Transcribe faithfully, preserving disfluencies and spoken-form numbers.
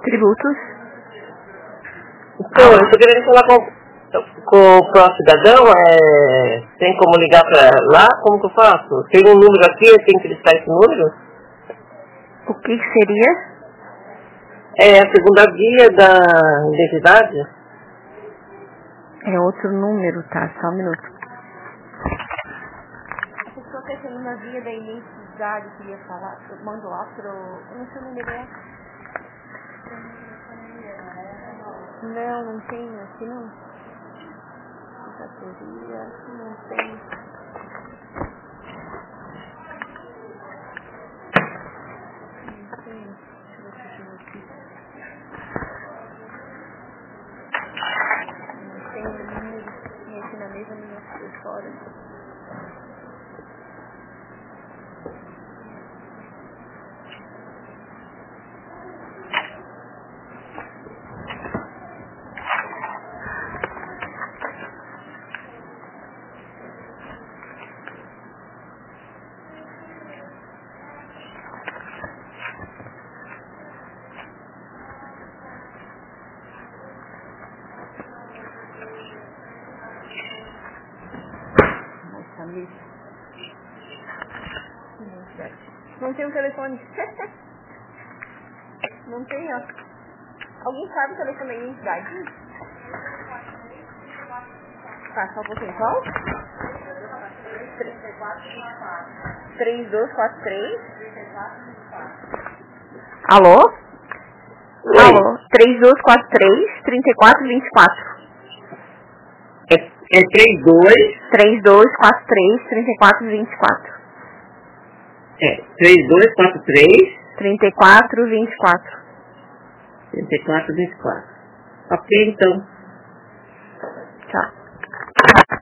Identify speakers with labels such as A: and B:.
A: Tributos.
B: Então, eu estou querendo falar com, com o próximo cidadão, é, tem como ligar para lá? Como que eu faço? Tem um número aqui, eu tenho que listar esse número?
A: O que seria?
B: É a segunda via da identidade?
A: É outro número, tá? Só um minuto. A pessoa que tem uma via da identidade, queria falar, eu mando lá pro... Eu não sei o número é. Não, não tem aqui não. Categoria, não tem. Não tem. Deixa eu ver se tem aqui. Não tem número. Tem aqui na mesa, não foi fora. Não tem um telefone. Não tem, ó. Alguém sabe o telefone da identidade? Tá, só um pouquinho. Qual? três dois quatro três. Alô?
B: Oi.
A: Alô? três dois quatro três, trinta e quatro vinte e quatro.
B: É, é trinta e dois?
A: três dois quatro três, trinta e quatro vinte e quatro.
B: É, trinta e dois quatro três?
A: trinta e quatro vinte e quatro.
B: trinta e quatro vinte e quatro. Ok, então.
A: Tchau.